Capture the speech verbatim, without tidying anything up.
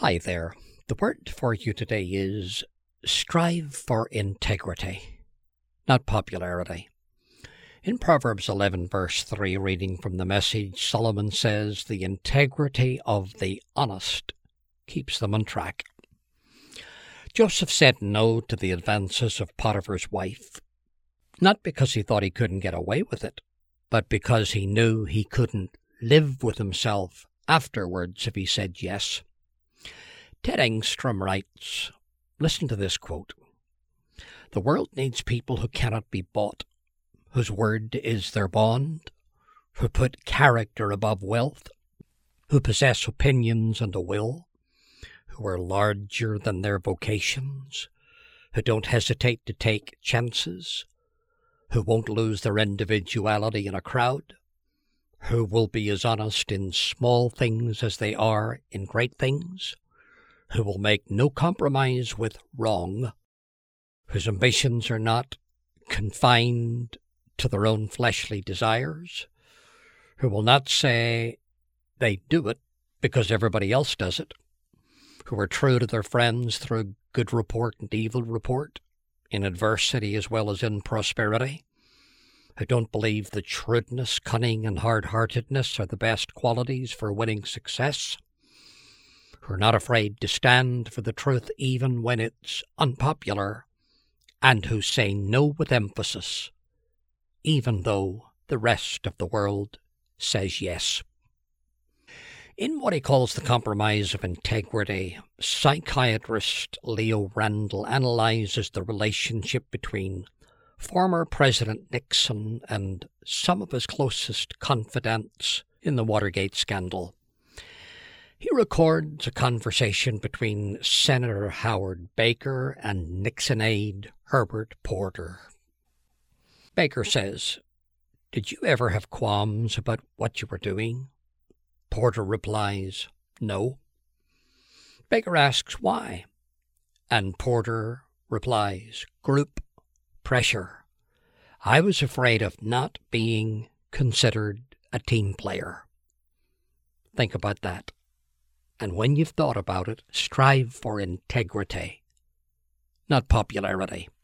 Hi there. The word for you today is strive for integrity, not popularity. In Proverbs eleven, verse three, reading from the Message, Solomon says, "The integrity of the honest keeps them on track." Joseph said no to the advances of Potiphar's wife, not because he thought he couldn't get away with it, but because he knew he couldn't live with himself afterwards if he said yes. Ted Engstrom writes, listen to this quote, "The world needs people who cannot be bought, whose word is their bond, who put character above wealth, who possess opinions and a will, who are larger than their vocations, who don't hesitate to take chances, who won't lose their individuality in a crowd, who will be as honest in small things as they are in great things, who will make no compromise with wrong, whose ambitions are not confined to their own fleshly desires, who will not say they do it because everybody else does it, who are true to their friends through good report and evil report, in adversity as well as in prosperity, who don't believe that shrewdness, cunning, and hard-heartedness are the best qualities for winning success, who are not afraid to stand for the truth even when it's unpopular, and who say no with emphasis, even though the rest of the world says yes." In what he calls the compromise of integrity, psychiatrist Leo Randall analyzes the relationship between former President Nixon and some of his closest confidants in the Watergate scandal. He records a conversation between Senator Howard Baker and Nixon aide Herbert Porter. Baker says, "Did you ever have qualms about what you were doing?" Porter replies, "No." Baker asks why, and Porter replies, "Group pressure. I was afraid of not being considered a team player." Think about that. And when you've thought about it, strive for integrity, not popularity.